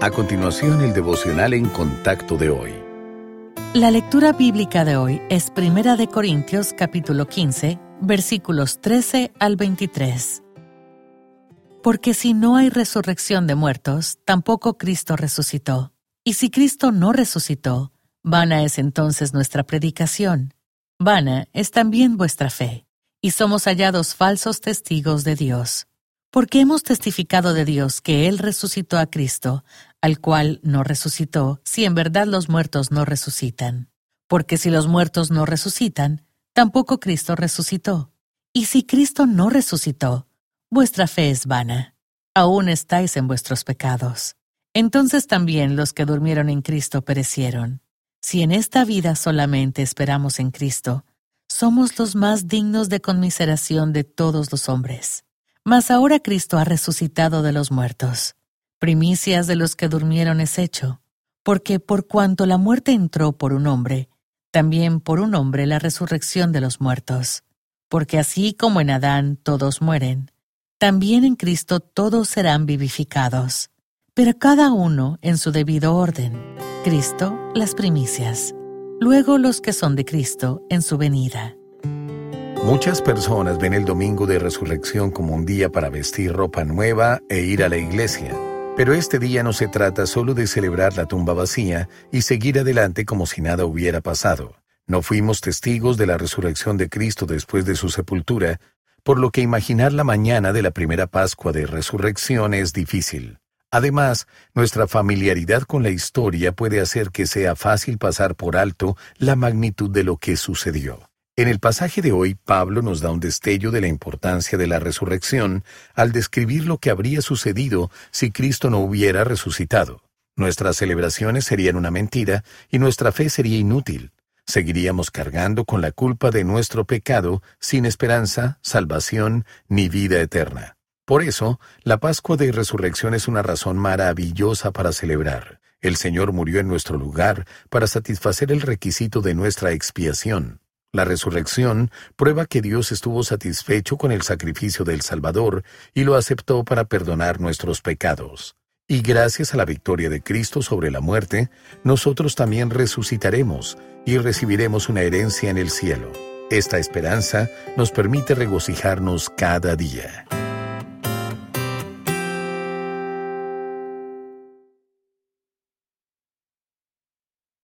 A continuación, el devocional en contacto de hoy. La lectura bíblica de hoy es 1 Corintios capítulo 15, versículos 13 al 23. Porque si no hay resurrección de muertos, tampoco Cristo resucitó. Y si Cristo no resucitó, vana es entonces nuestra predicación. Vana es también vuestra fe. Y somos hallados falsos testigos de Dios. Porque hemos testificado de Dios que Él resucitó a Cristo, al cual no resucitó, si en verdad los muertos no resucitan. Porque si los muertos no resucitan, tampoco Cristo resucitó. Y si Cristo no resucitó, vuestra fe es vana. Aún estáis en vuestros pecados. Entonces también los que durmieron en Cristo perecieron. Si en esta vida solamente esperamos en Cristo, somos los más dignos de conmiseración de todos los hombres. Mas ahora Cristo ha resucitado de los muertos. Primicias de los que durmieron es hecho, porque por cuanto la muerte entró por un hombre, también por un hombre la resurrección de los muertos. Porque así como en Adán todos mueren, también en Cristo todos serán vivificados, pero cada uno en su debido orden. Cristo, las primicias, luego los que son de Cristo en su venida. Muchas personas ven el domingo de resurrección como un día para vestir ropa nueva e ir a la iglesia. Pero este día no se trata solo de celebrar la tumba vacía y seguir adelante como si nada hubiera pasado. No fuimos testigos de la resurrección de Cristo después de su sepultura, por lo que imaginar la mañana de la primera Pascua de Resurrección es difícil. Además, nuestra familiaridad con la historia puede hacer que sea fácil pasar por alto la magnitud de lo que sucedió. En el pasaje de hoy, Pablo nos da un destello de la importancia de la resurrección al describir lo que habría sucedido si Cristo no hubiera resucitado. Nuestras celebraciones serían una mentira y nuestra fe sería inútil. Seguiríamos cargando con la culpa de nuestro pecado, sin esperanza, salvación ni vida eterna. Por eso, la Pascua de Resurrección es una razón maravillosa para celebrar. El Señor murió en nuestro lugar para satisfacer el requisito de nuestra expiación. La resurrección prueba que Dios estuvo satisfecho con el sacrificio del Salvador y lo aceptó para perdonar nuestros pecados. Y gracias a la victoria de Cristo sobre la muerte, nosotros también resucitaremos y recibiremos una herencia en el cielo. Esta esperanza nos permite regocijarnos cada día.